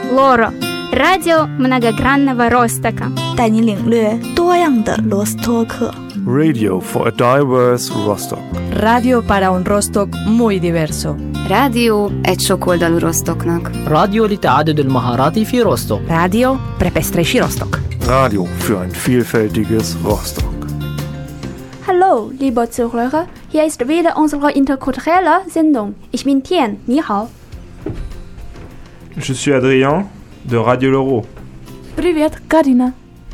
Лоро, радио многогранного Ростока. 带你领略多样的罗斯托克。 Radio for a diverse Rostock. Radio para un Rostock muy diverso. rádió egy sokoldalú Rostoknak. راديو لتعدد المهارات في روستوك. Radio pre pestreši Rostock. Radio für ein vielfältiges Rostock. Hallo, liebe Zuhörer, hier ist wieder unsere interkulturelle Sendung. Ich bin Tian, ni hao. Je suis Adrien de Radio Loro. Привет, Karina.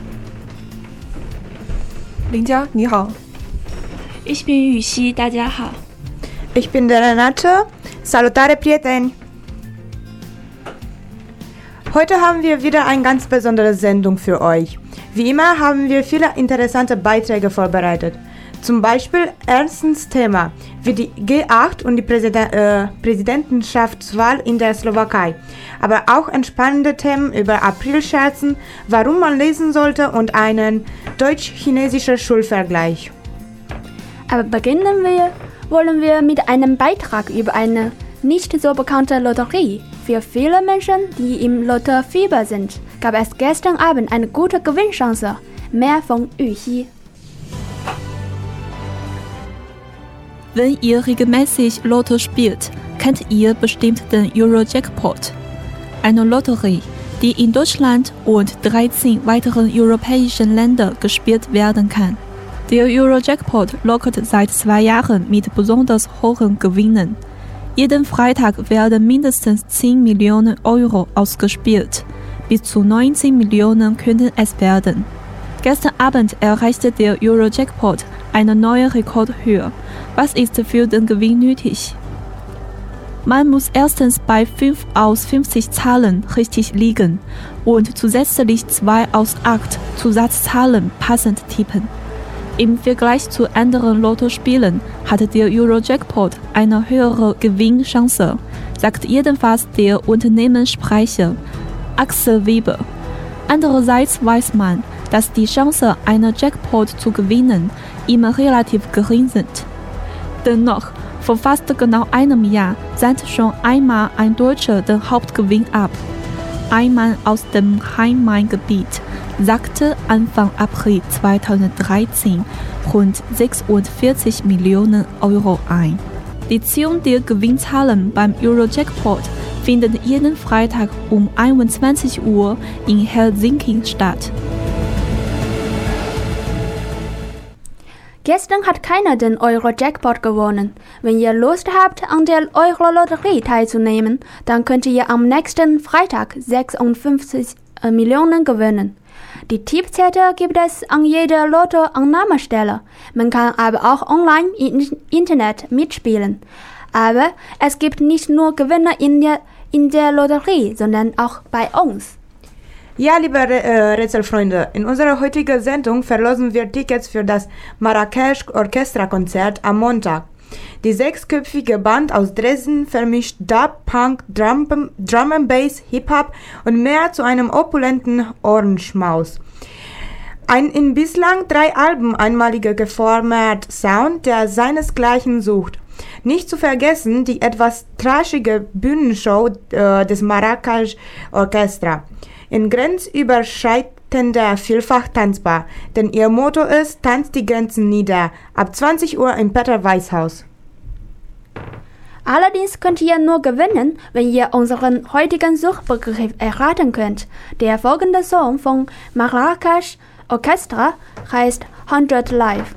林佳，你好。 Ich bin Yu Xi, 大家好。 Ich bin Renate. Salutare prieteni. Heute haben wir wieder eine ganz besondere Sendung für euch. Wie immer haben wir viele interessante Beiträge vorbereitet. Zum Beispiel erstens Thema wie die G8 und die Präsidentschaftswahl in der Slowakei. Aber auch entspannende Themen über Aprilscherzen, warum man lesen sollte und einen deutsch-chinesischen Schulvergleich. Aber wollen wir mit einem Beitrag über eine nicht so bekannte Lotterie. Für viele Menschen, die im Lotterfieber sind, gab es gestern Abend eine gute Gewinnchance. Mehr von Yu Xi. Wenn ihr regelmäßig Lotto spielt, kennt ihr bestimmt den Eurojackpot. Eine Lotterie, die in Deutschland und 13 weiteren europäischen Ländern gespielt werden kann. Der Eurojackpot lockt seit 2 Jahren mit besonders hohen Gewinnen. Jeden Freitag werden mindestens 10 Millionen Euro ausgespielt. Bis zu 19 Millionen könnten es werden. Gestern Abend erreichte der Eurojackpot eine neue Rekordhöhe. Was ist für den Gewinn nötig? Man muss erstens bei 5 aus 50 Zahlen richtig liegen und zusätzlich 2 aus 8 Zusatzzahlen passend tippen. Im Vergleich zu anderen Lottospielen hat der Eurojackpot eine höhere Gewinnchance, sagt jedenfalls der Unternehmenssprecher Axel Weber. Andererseits weiß man, dass die Chance, einen Jackpot zu gewinnen, immer relativ gering sind. Dennoch, vor fast genau einem Jahr sandte schon einmal ein Deutscher den Hauptgewinn ab. Ein Mann aus dem Rhein-Main-Gebiet sagte Anfang April 2013 rund 46 Millionen Euro ein. Die Ziehung der Gewinnzahlen beim Eurojackpot findet jeden Freitag um 21 Uhr in Helsinki statt. Gestern hat keiner den Euro-Jackpot gewonnen. Wenn ihr Lust habt, an der Euro-Lotterie teilzunehmen, dann könnt ihr am nächsten Freitag 56 Millionen gewinnen. Die Tippzettel gibt es an jeder Lotto-Annahmestelle. Man kann aber auch online im Internet mitspielen. Aber es gibt nicht nur Gewinner in der Lotterie, sondern auch bei uns. Ja, liebe Rätselfreunde, in unserer heutigen Sendung verlosen wir Tickets für das Marrakesch-Orchestra-Konzert am Montag. Die 6-köpfige Band aus Dresden vermischt Dub, Punk, Drum and Bass, Hip-Hop und mehr zu einem opulenten Ohrenschmaus. Ein in bislang 3 Alben einmaliger geformter Sound, der seinesgleichen sucht. Nicht zu vergessen die etwas trashige Bühnenshow des Marrakesch-Orchestra. In grenzüberschreitender Vielfach tanzbar, denn ihr Motto ist, tanzt die Grenzen nieder, ab 20 Uhr im Peter-Weiß-Haus. Allerdings könnt ihr nur gewinnen, wenn ihr unseren heutigen Suchbegriff erraten könnt. Der folgende Song von Marrakesch Orchestra heißt 100 Live.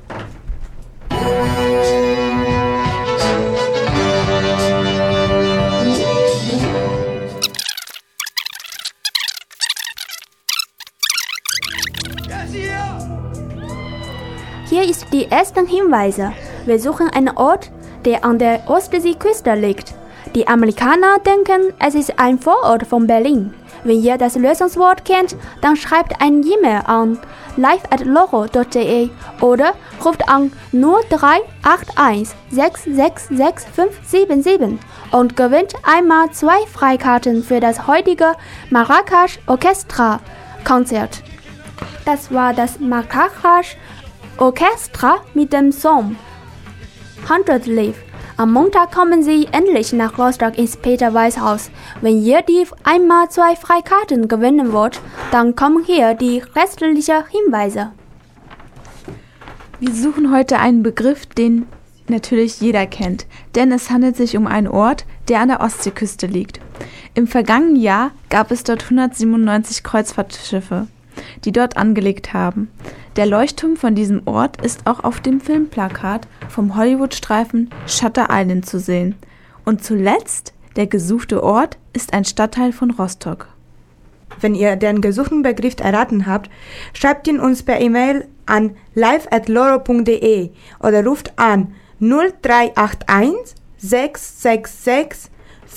Hier ist die ersten Hinweise. Wir suchen einen Ort, der an der Ostseeküste liegt. Die Amerikaner denken, es ist ein Vorort von Berlin. Wenn ihr das Lösungswort kennt, dann schreibt eine E-Mail an live@loro.de oder ruft an 0381 666 577 und gewinnt einmal 2 Freikarten für das heutige Marrakesch Orchestra Konzert. Das war das Marrakesch Orchestra mit dem Song 100 Live. Am Montag kommen Sie endlich nach Rostock ins Peter-Weiß-Haus. Wenn ihr die 1x2 Freikarten gewinnen wollt, dann kommen hier die restlichen Hinweise. Wir suchen heute einen Begriff, den natürlich jeder kennt, denn es handelt sich um einen Ort, der an der Ostseeküste liegt. Im vergangenen Jahr gab es dort 197 Kreuzfahrtschiffe, die dort angelegt haben. Der Leuchtturm von diesem Ort ist auch auf dem Filmplakat vom Hollywood-Streifen Shutter Island zu sehen. Und zuletzt, der gesuchte Ort ist ein Stadtteil von Rostock. Wenn ihr den gesuchten Begriff erraten habt, schreibt ihn uns per E-Mail an live@loro.de oder ruft an 0381 666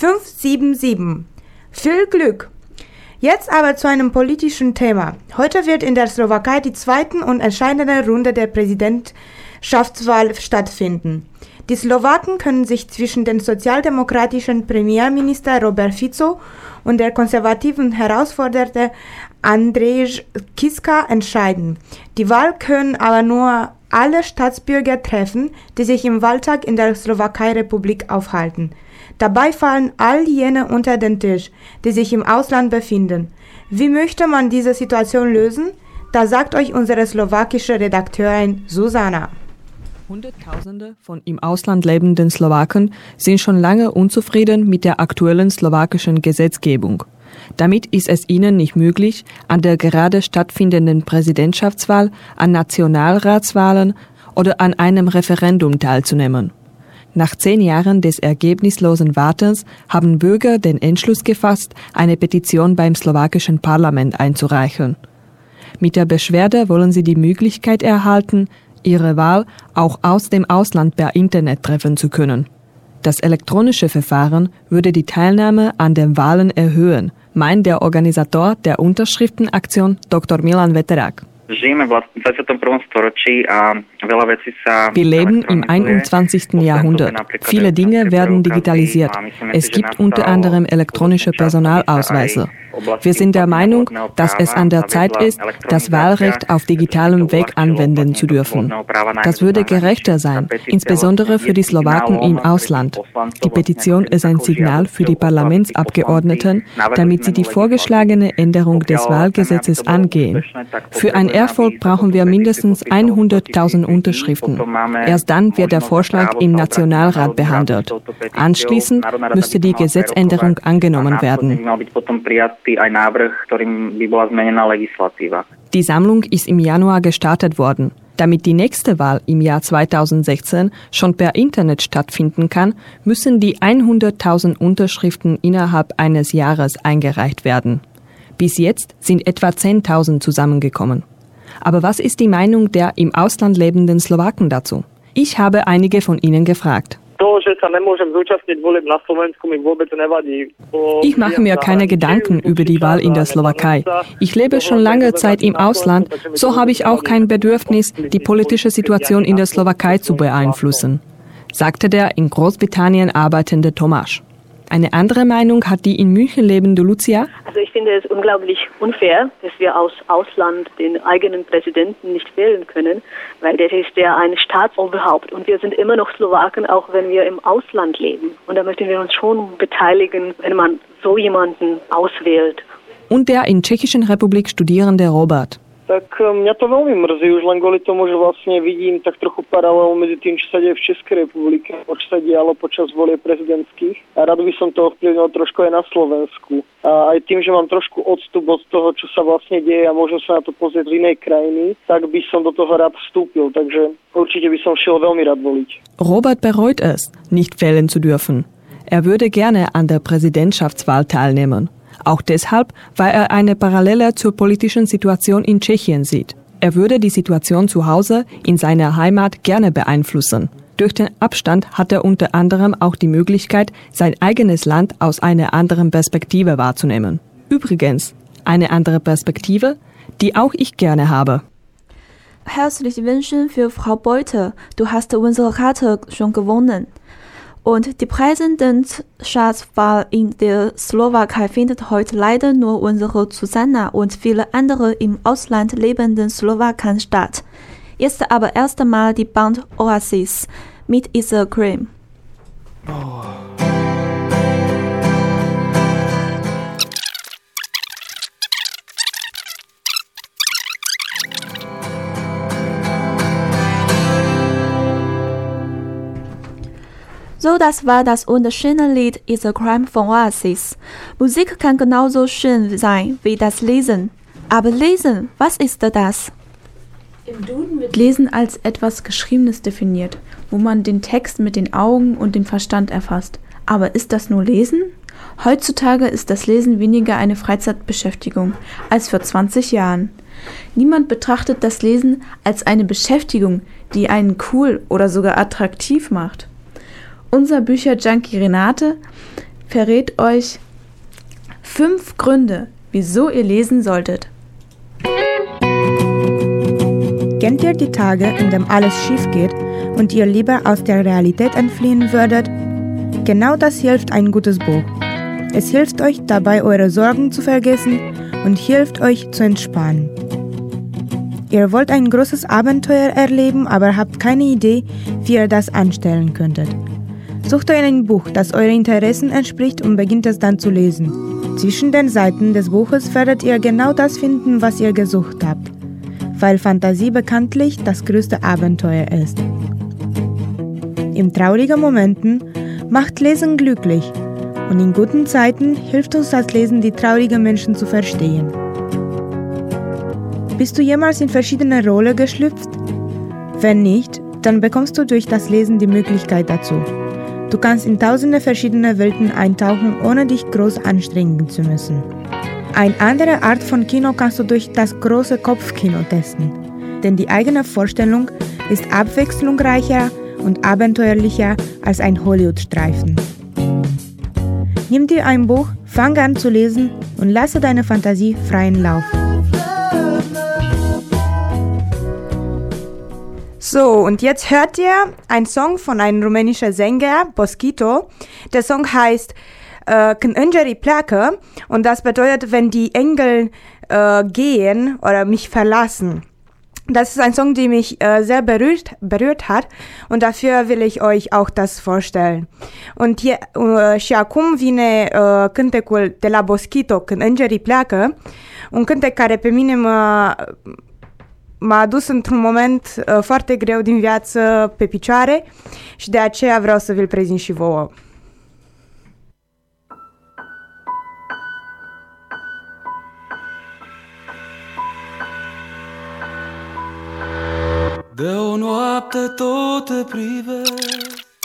577. Viel Glück! Jetzt aber zu einem politischen Thema. Heute wird in der Slowakei die zweite und entscheidende Runde der Präsidentschaftswahl stattfinden. Die Slowaken können sich zwischen dem sozialdemokratischen Premierminister Robert Fico und der konservativen Herausforderer Andrzej Kiska entscheiden. Die Wahl können aber nur alle Staatsbürger treffen, die sich im Wahltag in der Slowakei-Republik aufhalten. Dabei fallen all jene unter den Tisch, die sich im Ausland befinden. Wie möchte man diese Situation lösen? Da sagt euch unsere slowakische Redakteurin Susanna. Hunderttausende von im Ausland lebenden Slowaken sind schon lange unzufrieden mit der aktuellen slowakischen Gesetzgebung. Damit ist es ihnen nicht möglich, an der gerade stattfindenden Präsidentschaftswahl, an Nationalratswahlen oder an einem Referendum teilzunehmen. Nach 10 Jahren des ergebnislosen Wartens haben Bürger den Entschluss gefasst, eine Petition beim slowakischen Parlament einzureichen. Mit der Beschwerde wollen sie die Möglichkeit erhalten, ihre Wahl auch aus dem Ausland per Internet treffen zu können. Das elektronische Verfahren würde die Teilnahme an den Wahlen erhöhen, meint der Organisator der Unterschriftenaktion Dr. Milan Veterak. Wir leben im 21. Jahrhundert. Viele Dinge werden digitalisiert. Es gibt unter anderem elektronische Personalausweise. Wir sind der Meinung, dass es an der Zeit ist, das Wahlrecht auf digitalem Weg anwenden zu dürfen. Das würde gerechter sein, insbesondere für die Slowaken im Ausland. Die Petition ist ein Signal für die Parlamentsabgeordneten, damit sie die vorgeschlagene Änderung des Wahlgesetzes angehen. Für einen Erfolg brauchen wir mindestens 100.000 Unterschriften. Erst dann wird der Vorschlag im Nationalrat behandelt. Anschließend müsste die Gesetzänderung angenommen werden. Die Sammlung ist im Januar gestartet worden. Damit die nächste Wahl im Jahr 2016 schon per Internet stattfinden kann, müssen die 100.000 Unterschriften innerhalb eines Jahres eingereicht werden. Bis jetzt sind etwa 10.000 zusammengekommen. Aber was ist die Meinung der im Ausland lebenden Slowaken dazu? Ich habe einige von ihnen gefragt. Ich mache mir keine Gedanken über die Wahl in der Slowakei. Ich lebe schon lange Zeit im Ausland, so habe ich auch kein Bedürfnis, die politische Situation in der Slowakei zu beeinflussen, sagte der in Großbritannien arbeitende Tomasz. Eine andere Meinung hat die in München lebende Lucia. Also ich finde es unglaublich unfair, dass wir aus Ausland den eigenen Präsidenten nicht wählen können, weil der ist ja ein Staatsoberhaupt und wir sind immer noch Slowaken, auch wenn wir im Ausland leben. Und da möchten wir uns schon beteiligen, wenn man so jemanden auswählt. Und der in Tschechischen Republik studierende Robert. Tak mňa to veľmi mrzí, už len kvôli tomu, že vlastne vidím tak trochu paralelu medzi tým, čo sa deje v Českej republike, čo sa dialo počas volieb prezidentských. A rád by som to ovplyvnil trošku aj na Slovensku. A aj tým, že mám trošku odstup od toho, čo sa vlastne deje a môžem sa na to pozrieť z inej krajiny, tak by som do toho rád vstúpil. Takže určite by som šiel veľmi rád voliť. Robert bereut es, nicht wählen zu dürfen. Er würde gerne an der Präsidentschaftswahl teilnehmen. Auch deshalb, weil er eine Parallele zur politischen Situation in Tschechien sieht. Er würde die Situation zu Hause in seiner Heimat gerne beeinflussen. Durch den Abstand hat er unter anderem auch die Möglichkeit, sein eigenes Land aus einer anderen Perspektive wahrzunehmen. Übrigens, eine andere Perspektive, die auch ich gerne habe. Herzliche Wünsche für Frau Beuter. Du hast unsere Karte schon gewonnen. Und die Präsidentschaftswahl in der Slowakei findet heute leider nur unsere Susanna und viele andere im Ausland lebenden Slowaken statt. Jetzt aber erst einmal die Band Oasis mit Is a Cream. So, das war das wunderschöne Lied It's a Crime von Oasis. Musik kann genauso schön sein wie das Lesen. Aber Lesen, was ist das? Im Duden wird Lesen als etwas Geschriebenes definiert, wo man den Text mit den Augen und dem Verstand erfasst. Aber ist das nur Lesen? Heutzutage ist das Lesen weniger eine Freizeitbeschäftigung als vor 20 Jahren. Niemand betrachtet das Lesen als eine Beschäftigung, die einen cool oder sogar attraktiv macht. Unser Bücher-Junkie Renate verrät euch 5 Gründe, wieso ihr lesen solltet. Kennt ihr die Tage, in denen alles schief geht und ihr lieber aus der Realität entfliehen würdet? Genau das hilft ein gutes Buch. Es hilft euch dabei, eure Sorgen zu vergessen und hilft euch zu entspannen. Ihr wollt ein großes Abenteuer erleben, aber habt keine Idee, wie ihr das anstellen könntet. Sucht euch ein Buch, das euren Interessen entspricht und beginnt es dann zu lesen. Zwischen den Seiten des Buches werdet ihr genau das finden, was ihr gesucht habt, weil Fantasie bekanntlich das größte Abenteuer ist. In traurigen Momenten macht Lesen glücklich und in guten Zeiten hilft uns das Lesen, die traurigen Menschen zu verstehen. Bist du jemals in verschiedene Rollen geschlüpft? Wenn nicht, dann bekommst du durch das Lesen die Möglichkeit dazu. Du kannst in tausende verschiedene Welten eintauchen, ohne dich groß anstrengen zu müssen. Eine andere Art von Kino kannst du durch das große Kopfkino testen, denn die eigene Vorstellung ist abwechslungsreicher und abenteuerlicher als ein Hollywood-Streifen. Nimm dir ein Buch, fang an zu lesen und lasse deine Fantasie freien Lauf. So, und jetzt hört ihr einen Song von einem rumänischen Sänger, Boschito. Der Song heißt Când îngerii pleacă und das bedeutet, wenn die Engel gehen oder mich verlassen. Das ist ein Song, der mich sehr berührt hat und dafür will ich euch auch das vorstellen. Und hier, și acum vine cântecul de la Boschito, Când îngerii pleacă, un cântec care pe mine m-a adus într-un moment foarte greu din viață pe picioare și de aceea vreau să vi-l prezint și vouă. De o noapte tot te privesc.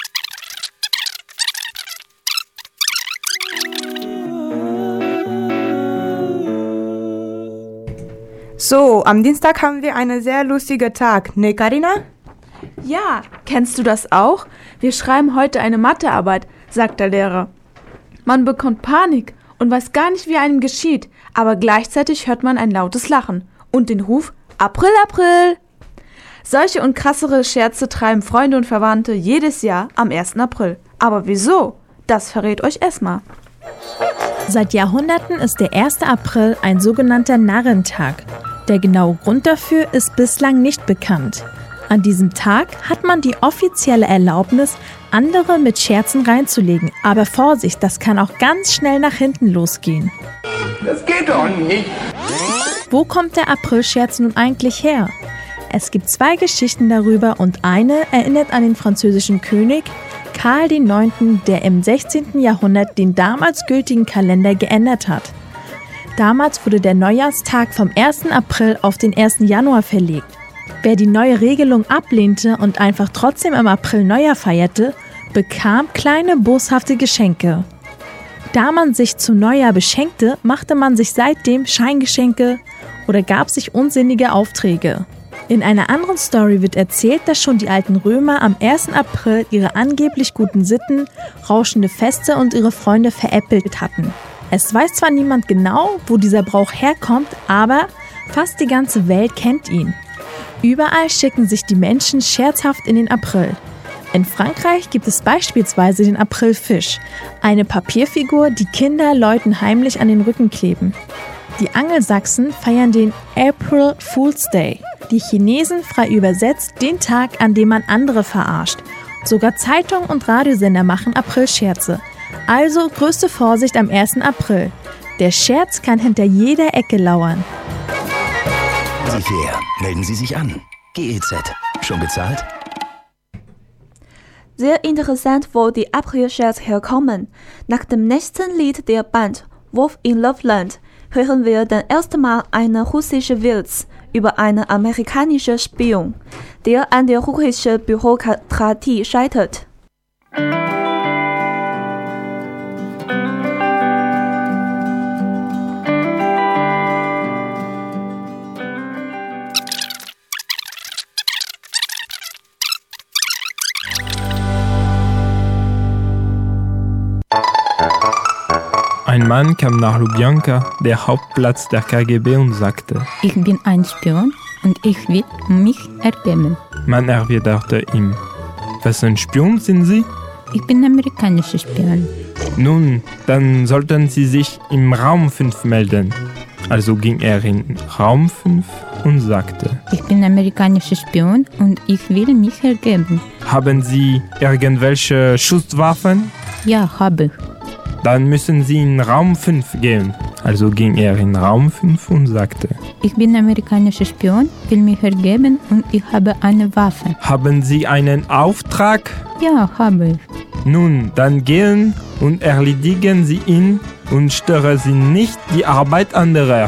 So, am Dienstag haben wir einen sehr lustigen Tag, ne Carina? Ja, kennst du das auch? Wir schreiben heute eine Mathearbeit, sagt der Lehrer. Man bekommt Panik und weiß gar nicht, wie einem geschieht, aber gleichzeitig hört man ein lautes Lachen und den Ruf April, April. Solche und krassere Scherze treiben Freunde und Verwandte jedes Jahr am 1. April. Aber wieso? Das verrät euch Esma. Seit Jahrhunderten ist der 1. April ein sogenannter Narrentag. Der genaue Grund dafür ist bislang nicht bekannt. An diesem Tag hat man die offizielle Erlaubnis, andere mit Scherzen reinzulegen. Aber Vorsicht, das kann auch ganz schnell nach hinten losgehen. Das geht doch nicht. Wo kommt der Aprilscherz nun eigentlich her? Es gibt 2 Geschichten darüber und eine erinnert an den französischen König Karl IX., der im 16. Jahrhundert den damals gültigen Kalender geändert hat. Damals wurde der Neujahrstag vom 1. April auf den 1. Januar verlegt. Wer die neue Regelung ablehnte und einfach trotzdem im April Neujahr feierte, bekam kleine boshafte Geschenke. Da man sich zum Neujahr beschenkte, machte man sich seitdem Scheingeschenke oder gab sich unsinnige Aufträge. In einer anderen Story wird erzählt, dass schon die alten Römer am 1. April ihre angeblich guten Sitten, rauschende Feste und ihre Freunde veräppelt hatten. Es weiß zwar niemand genau, wo dieser Brauch herkommt, aber fast die ganze Welt kennt ihn. Überall schicken sich die Menschen scherzhaft in den April. In Frankreich gibt es beispielsweise den Aprilfisch, eine Papierfigur, die Kinder Leuten heimlich an den Rücken kleben. Die Angelsachsen feiern den April Fool's Day. Die Chinesen frei übersetzt den Tag, an dem man andere verarscht. Sogar Zeitungen und Radiosender machen Aprilscherze. Also größte Vorsicht am 1. April. Der Scherz kann hinter jeder Ecke lauern. Sie fair. Melden Sie sich an. GEZ. Schon gezahlt? Sehr interessant, wo die Aprilscherze herkommen. Nach dem nächsten Lied der Band Wolf in Loveland hören wir dann erstmal einen russischen Witz über einen amerikanischen Spion, der an der russischen Bürokratie scheitert. Ein Mann kam nach Lubjanka, der Hauptplatz der KGB, und sagte: Ich bin ein Spion und ich will mich ergeben. Man erwiderte ihm: Was für ein Spion sind Sie? Ich bin amerikanischer Spion. Nun, dann sollten Sie sich im Raum 5 melden. Also ging er in Raum 5 und sagte: Ich bin amerikanischer Spion und ich will mich ergeben. Haben Sie irgendwelche Schusswaffen? Ja, habe ich. Dann müssen Sie in Raum 5 gehen. Also ging er in Raum 5 und sagte: Ich bin amerikanischer Spion, will mich ergeben und ich habe eine Waffe. Haben Sie einen Auftrag? Ja, habe ich. Nun, dann gehen und erledigen Sie ihn und stören Sie nicht die Arbeit anderer.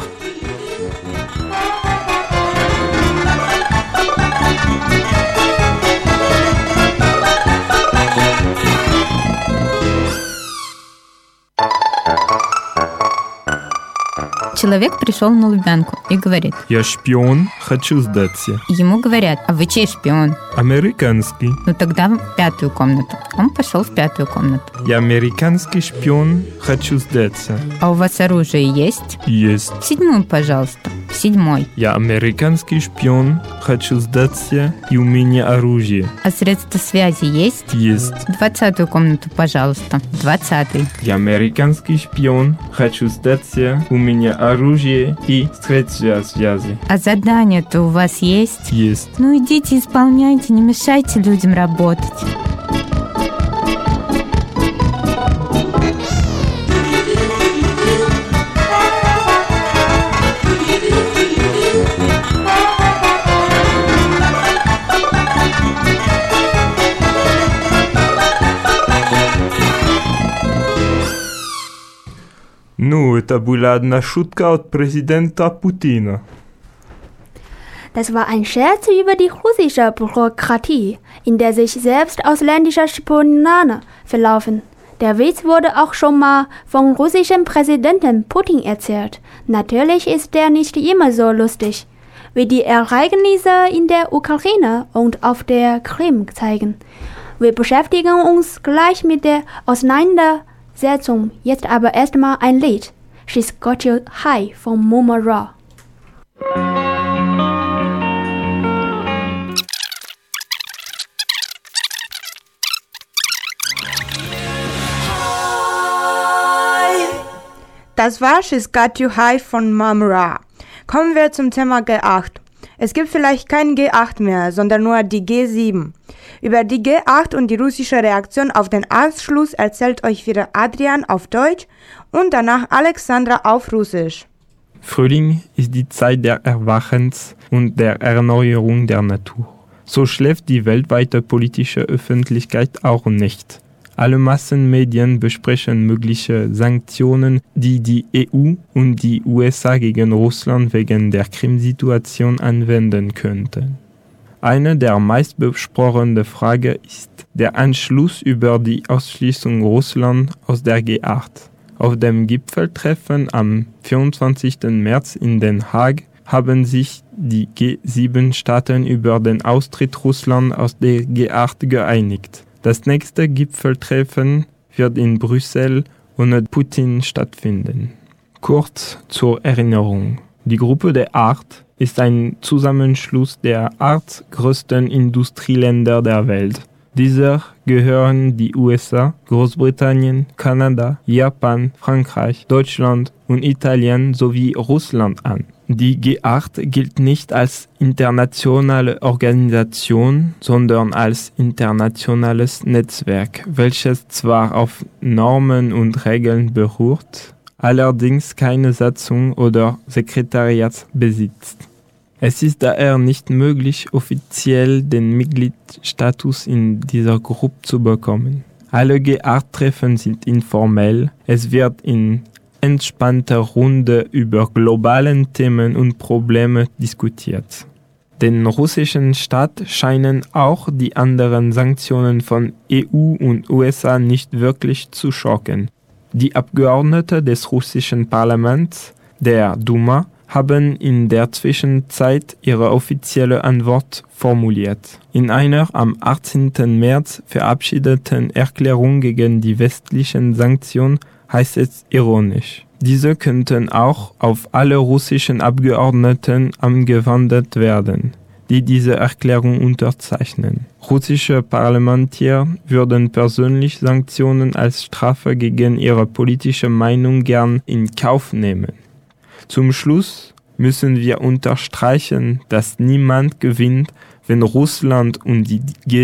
Человек пришел на Лубянку и говорит: Я шпион, хочу сдаться. Ему говорят: а вы чей шпион? Американский. Ну тогда в 5-ю комнату. Он пошел в 5-ю комнату. Я американский шпион, хочу сдаться. А у вас оружие есть? Есть. В 7-ю, пожалуйста. В 7-й. Я американский шпион, хочу сдаться, и у меня оружие. А средства связи есть? Есть. В 20-ю комнату, пожалуйста. В 20-й. Я американский шпион, хочу сдаться, у меня оружие и средства связи. А задание-то у вас есть? Есть. Ну идите, исполняйте, не мешайте людям работать. Ну, это была одна шутка от президента Путина. Das war ein Scherz über die russische Bürokratie, in der sich selbst ausländische Spionage verlaufen. Der Witz wurde auch schon mal vom russischen Präsidenten Putin erzählt. Natürlich ist der nicht immer so lustig, wie die Ereignisse in der Ukraine und auf der Krim zeigen. Wir beschäftigen uns gleich mit der Auseinandersetzung. Jetzt aber erstmal ein Lied. She's Got You High von Mumra. Das war She's Got You High von Mumra. Kommen wir zum Thema G8. Es gibt vielleicht kein G8 mehr, sondern nur die G7. Über die G8 und die russische Reaktion auf den Anschluss erzählt euch wieder Adrian auf Deutsch und danach Alexandra auf Russisch. Frühling ist die Zeit der Erwachens und der Erneuerung der Natur. So schläft die weltweite politische Öffentlichkeit auch nicht. Alle Massenmedien besprechen mögliche Sanktionen, die die EU und die USA gegen Russland wegen der Krim-Situation anwenden könnten. Eine der meistbesprochenen Fragen ist der Entschluss über die Ausschließung Russlands aus der G8. Auf dem Gipfeltreffen am 24. März in Den Haag haben sich die G7-Staaten über den Austritt Russlands aus der G8 geeinigt. Das nächste Gipfeltreffen wird in Brüssel ohne Putin stattfinden. Kurz zur Erinnerung. Die Gruppe der 8 ist ein Zusammenschluss der 8 größten Industrieländer der Welt. Dieser gehören die USA, Großbritannien, Kanada, Japan, Frankreich, Deutschland und Italien sowie Russland an. Die G8 gilt nicht als internationale Organisation, sondern als internationales Netzwerk, welches zwar auf Normen und Regeln beruht, allerdings keine Satzung oder Sekretariat besitzt. Es ist daher nicht möglich, offiziell den Mitgliedsstatus in dieser Gruppe zu bekommen. Alle G8-Treffen sind informell, es wird in entspannter Runde über globalen Themen und Probleme diskutiert. Den russischen Staat scheinen auch die anderen Sanktionen von EU und USA nicht wirklich zu schocken. Die Abgeordneten des russischen Parlaments, der Duma, haben in der Zwischenzeit ihre offizielle Antwort formuliert. In einer am 18. März verabschiedeten Erklärung gegen die westlichen Sanktionen heißt es ironisch. Diese könnten auch auf alle russischen Abgeordneten angewendet werden, die diese Erklärung unterzeichnen. Russische Parlamentarier würden persönlich Sanktionen als Strafe gegen ihre politische Meinung gern in Kauf nehmen. Zum Schluss müssen wir unterstreichen, dass niemand gewinnt, wenn Russland und die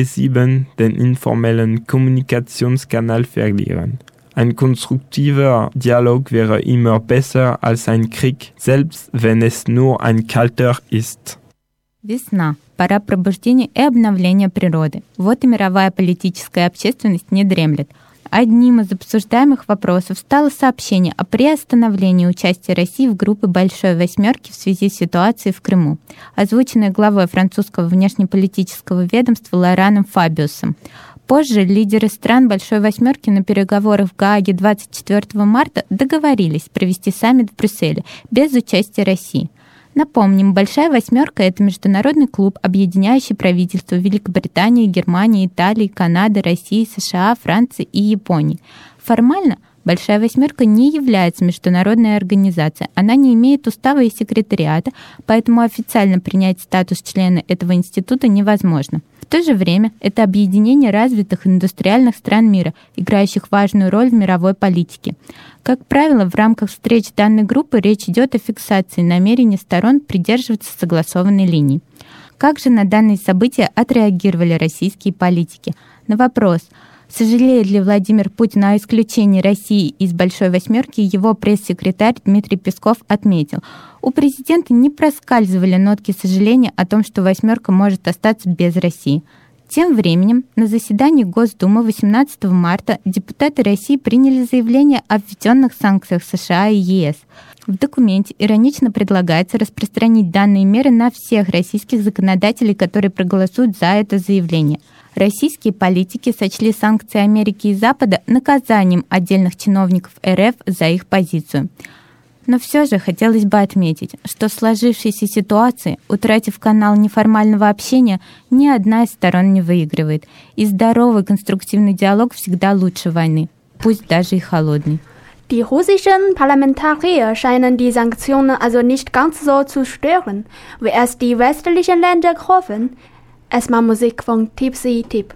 G7 den informellen Kommunikationskanal verlieren. Ein konstruktiver Dialog wäre immer besser als ein Krieg, selbst wenn es nur ein kalter ist. Весна. Пора пробуждения и обновления природы. Вот и мировая политическая общественность не дремлет. Одним из обсуждаемых вопросов стало сообщение о приостановлении участия России в группе «Большой восьмерки» в связи с ситуацией в Крыму, озвученное главой французского внешнеполитического ведомства Лораном Фабиусом. Позже лидеры стран «Большой восьмерки» на переговорах в Гааге 24 марта договорились провести саммит в Брюсселе без участия России. Напомним, «Большая восьмерка» — это международный клуб, объединяющий правительства Великобритании, Германии, Италии, Канады, России, США, Франции и Японии. Формально «Большая восьмерка» не является международной организацией, она не имеет устава и секретариата, поэтому официально принять статус члена этого института невозможно. В то же время это объединение развитых индустриальных стран мира, играющих важную роль в мировой политике. Как правило, в рамках встреч данной группы речь идет о фиксации намерений сторон придерживаться согласованной линии. Как же на данные события отреагировали российские политики? На вопрос, сожалеет ли Владимир Путин о исключении России из «Большой восьмерки», его пресс-секретарь Дмитрий Песков отметил, у президента не проскальзывали нотки сожаления о том, что «восьмерка» может остаться без России. Тем временем на заседании Госдумы 18 марта депутаты России приняли заявление о введенных санкциях США и ЕС. В документе иронично предлагается распространить данные меры на всех российских законодателей, которые проголосуют за это заявление. Российские политики сочли санкции Америки и Запада наказанием отдельных чиновников РФ за их позицию. Но все же хотелось бы отметить, что в сложившейся ситуации, утратив канал неформального общения, ни одна из сторон не выигрывает. И здоровый конструктивный диалог всегда лучше войны, пусть даже и холодный. Die russischen Parlamentarier scheinen die Sanktionen also nicht ganz so zu stören, wie es die westlichen Länder hoffen. Erstmal Musik von Tipsy Tip.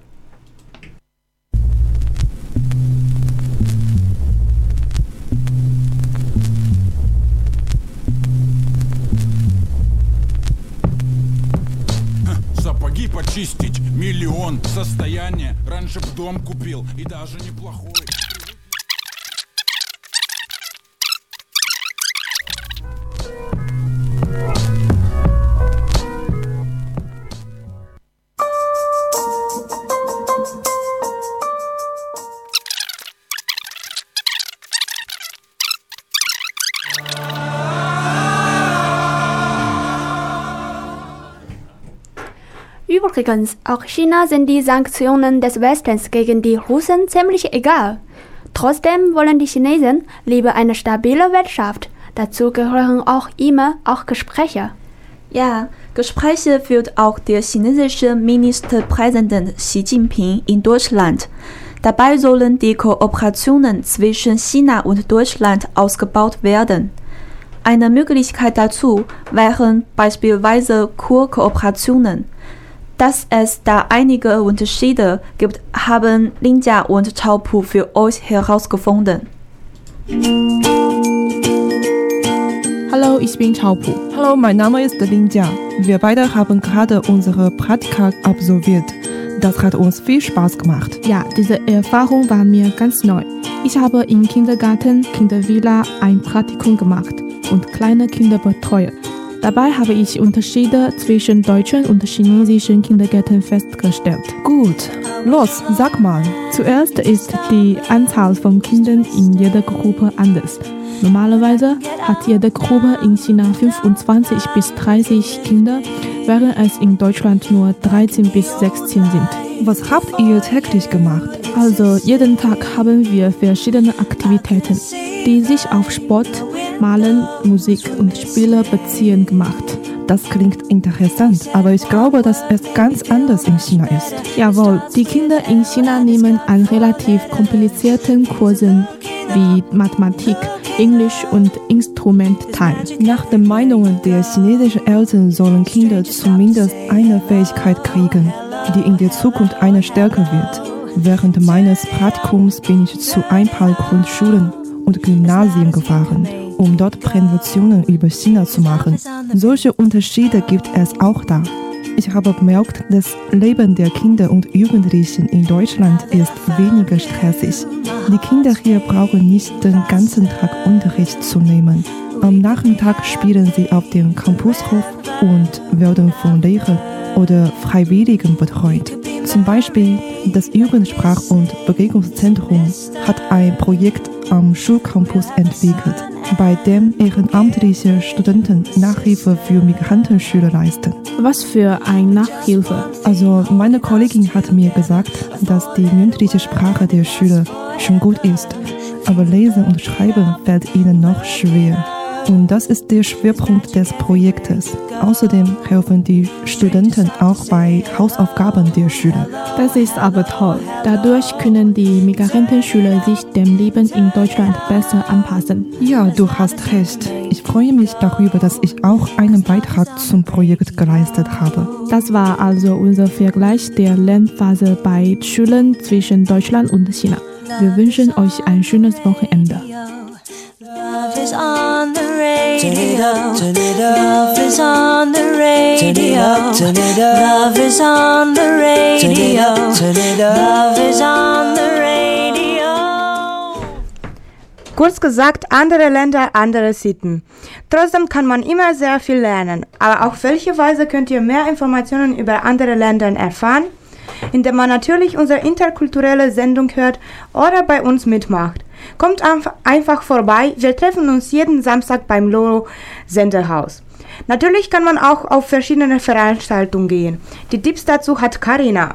Сапоги почистить, миллион, состояние, раньше б дом купил и даже неплохой. Übrigens, auch China sind die Sanktionen des Westens gegen die Russen ziemlich egal. Trotzdem wollen die Chinesen lieber eine stabile Wirtschaft. Dazu gehören auch immer Gespräche. Ja, Gespräche führt auch der chinesische Ministerpräsident Xi Jinping in Deutschland. Dabei sollen die Kooperationen zwischen China und Deutschland ausgebaut werden. Eine Möglichkeit dazu wären beispielsweise Kooperationen. Dass es da einige Unterschiede gibt, haben Linja und Chao-Pu für euch herausgefunden. Hallo, ich bin Chao-Pu. Hallo, mein Name ist Lin Jia. Wir beide haben gerade unsere Praktika absolviert. Das hat uns viel Spaß gemacht. Ja, diese Erfahrung war mir ganz neu. Ich habe im Kindergarten, Kindervilla ein Praktikum gemacht und kleine Kinder betreut. Dabei habe ich Unterschiede zwischen deutschen und chinesischen Kindergärten festgestellt. Gut, los, sag mal. Zuerst ist die Anzahl von Kindern in jeder Gruppe anders. Normalerweise hat jede Gruppe in China 25 bis 30 Kinder, während es in Deutschland nur 13 bis 16 sind. Was habt ihr täglich gemacht? Also jeden Tag haben wir verschiedene Aktivitäten, die sich auf Sport, Malen, Musik und Spiele beziehen gemacht. Das klingt interessant, aber ich glaube, dass es ganz anders in China ist. Jawohl, die Kinder in China nehmen an relativ komplizierten Kursen wie Mathematik, Englisch und Instrument teil. Nach den Meinungen der chinesischen Eltern sollen Kinder zumindest eine Fähigkeit kriegen, die in der Zukunft eine Stärke wird. Während meines Praktikums bin ich zu ein paar Grundschulen und Gymnasien gefahren, um dort Präsentationen über China zu machen. Solche Unterschiede gibt es auch da. Ich habe bemerkt, das Leben der Kinder und Jugendlichen in Deutschland ist weniger stressig. Die Kinder hier brauchen nicht den ganzen Tag Unterricht zu nehmen. Am Nachmittag spielen sie auf dem Campushof und werden von Lehrern oder Freiwilligen betreut. Zum Beispiel das Jugendsprach- und Begegnungszentrum hat ein Projekt am Schulcampus entwickelt, bei dem ehrenamtliche Studenten Nachhilfe für Migrantenschüler leisten. Was für eine Nachhilfe? Also meine Kollegin hat mir gesagt, dass die mündliche Sprache der Schüler schon gut ist, aber Lesen und Schreiben fällt ihnen noch schwer. Und das ist der Schwerpunkt des Projektes. Außerdem helfen die Studenten auch bei Hausaufgaben der Schüler. Das ist aber toll. Dadurch können die Migrantenschüler sich dem Leben in Deutschland besser anpassen. Ja, du hast recht. Ich freue mich darüber, dass ich auch einen Beitrag zum Projekt geleistet habe. Das war also unser Vergleich der Lernphase bei Schülern zwischen Deutschland und China. Wir wünschen euch ein schönes Wochenende. Love is on the radio. Turn it up. Love is on the radio. Turn it up. Love is on the radio. Turn it up. Love is on the radio. Kurz gesagt, andere Länder, andere Sitten. Trotzdem kann man immer sehr viel lernen. Aber auf welche Weise könnt ihr mehr Informationen über andere Länder erfahren? Indem man natürlich unsere interkulturelle Sendung hört oder bei uns mitmacht. Kommt einfach vorbei, wir treffen uns jeden Samstag beim Loro Senderhaus. Natürlich kann man auch auf verschiedene Veranstaltungen gehen. Die Tipps dazu hat Karina.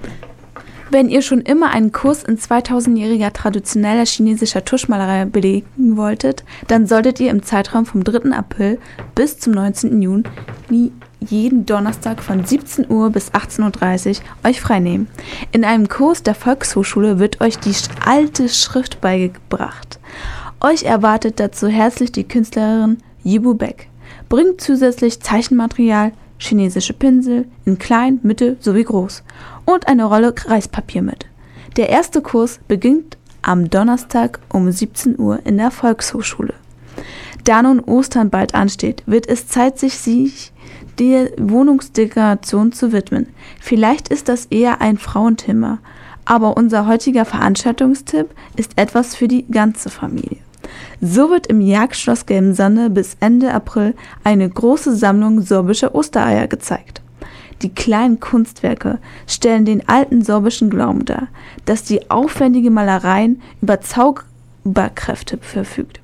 Wenn ihr schon immer einen Kurs in 2000-jähriger traditioneller chinesischer Tuschmalerei belegen wolltet, dann solltet ihr im Zeitraum vom 3. April bis zum 19. Juni jeden Donnerstag von 17 Uhr bis 18.30 Uhr euch freinehmen. In einem Kurs der Volkshochschule wird euch die alte Schrift beigebracht. Euch erwartet dazu herzlich die Künstlerin Yibu Beck. Bringt zusätzlich Zeichenmaterial, chinesische Pinsel in klein, mittel sowie groß und eine Rolle Reispapier mit. Der erste Kurs beginnt am Donnerstag um 17 Uhr in der Volkshochschule. Da nun Ostern bald ansteht, wird es Zeit, sich der Wohnungsdekoration zu widmen. Vielleicht ist das eher ein Frauenthema, aber unser heutiger Veranstaltungstipp ist etwas für die ganze Familie. So wird im Jagdschloss Gelbensande bis Ende April eine große Sammlung sorbischer Ostereier gezeigt. Die kleinen Kunstwerke stellen den alten sorbischen Glauben dar, dass die aufwendige Malereien über Zauberkräfte verfügt.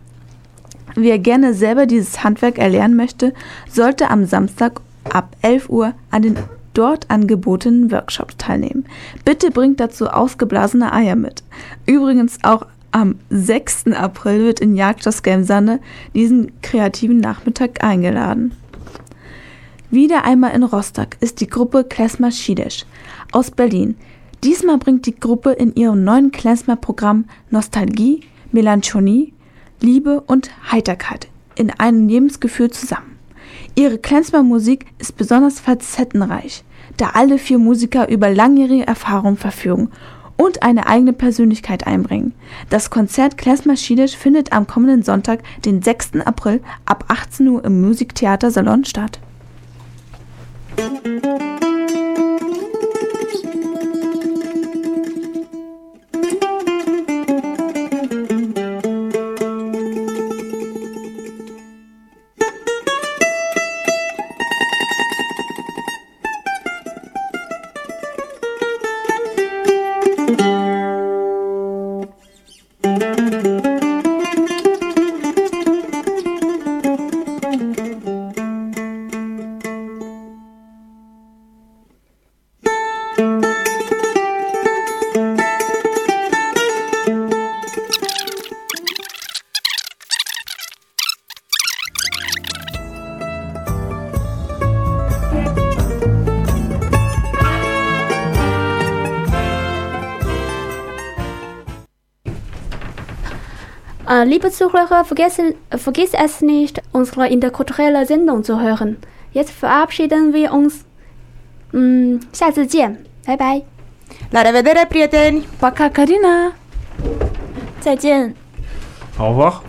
Wer gerne selber dieses Handwerk erlernen möchte, sollte am Samstag ab 11 Uhr an den dort angebotenen Workshops teilnehmen. Bitte bringt dazu ausgeblasene Eier mit. Übrigens auch am 6. April wird in Jagdschloss Gelbensande diesen kreativen Nachmittag eingeladen. Wieder einmal in Rostock ist die Gruppe Klezmer Schidesch aus Berlin. Diesmal bringt die Gruppe in ihrem neuen Klezmer-Programm Nostalgie, Melancholie, Liebe und Heiterkeit in einem Lebensgefühl zusammen. Ihre Klezmer-Musik ist besonders facettenreich, da alle 4 Musiker über langjährige Erfahrung verfügen und eine eigene Persönlichkeit einbringen. Das Konzert Klezmer-Schiedisch findet am kommenden Sonntag, den 6. April ab 18 Uhr im Musiktheater Salon statt. Liebe Zuhörer, vergiss es nicht, unsere interkulturelle Sendung zu hören. Jetzt verabschieden wir uns. 下次见，拜拜。 La rivedere, prieteni. Пока, Karina. 再见。 Au revoir.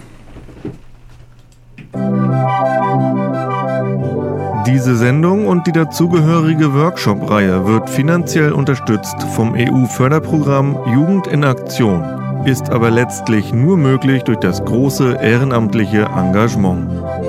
Diese Sendung und die dazugehörige Workshop-Reihe wird finanziell unterstützt vom EU-Förderprogramm Jugend in Aktion, ist aber letztlich nur möglich durch das große ehrenamtliche Engagement.